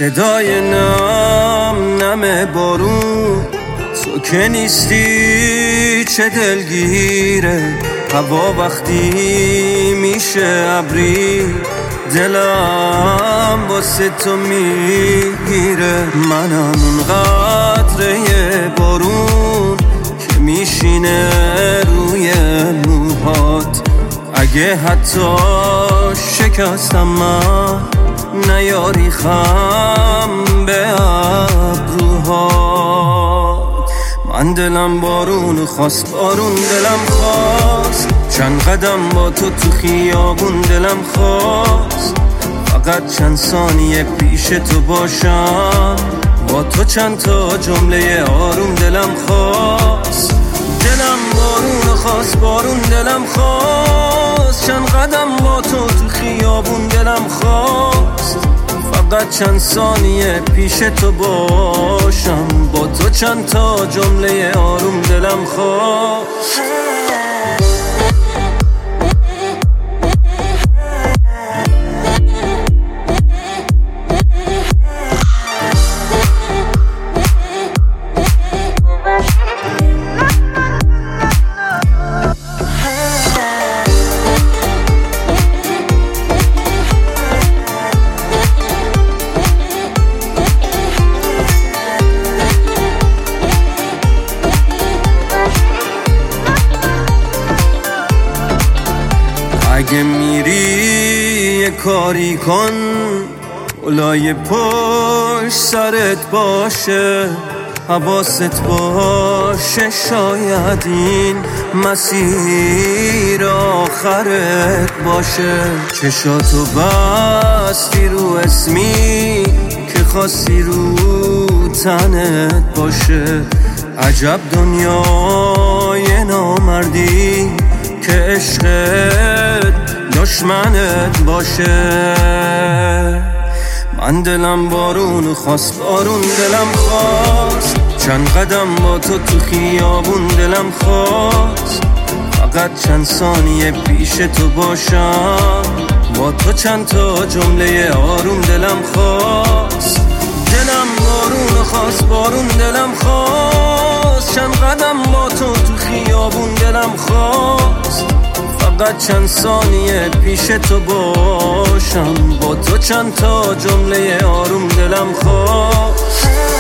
صدای نم بارون، تو که نیستی چه دلگیره. هوا وقتی میشه ابری، دلم واسه تو میگیره. منم اون قطره بارون که میشینه روی موهات. اگه حتی شکستم من، نیاری خم به ابروهات. من دلم بارون خواست، بارون دلم خواست. چند قدم با تو خیابون دلم خواست. فقط چند ثانیه پیش تو باشم، با تو چند تا جمله آروم دلم خواست. دلم بارون خواست، بارون دلم خواست. چند قدم با تو خیابون دلم خواست. فقط چند ثانیه پیش تو باشم، با تو چند تا جمله آروم دلم خواست. اگه میری یه کاری کن، اولای پشت سرت باشه. حواست باشه شاید این مسیر آخرت باشه. چشاتو بستی رو اسمی که خواستی رو تنت باشه. عجب دنیای نامردی که عشقت دشمنت باشه. من دلم بارون خواست، بارون دلم خواست. چند قدم با تو خیابون دلم خواست. فقط چند ثانیه پیش تو باشم، با تو چند تا جمله آروم دلم خواست. دلم بارون خواست، بارون دلم خواست. چند قدم با تو خیابون دلم خواست. فقط چند ثانیه پیش تو باشم، با تو چند تا جمله آروم دلم خواست.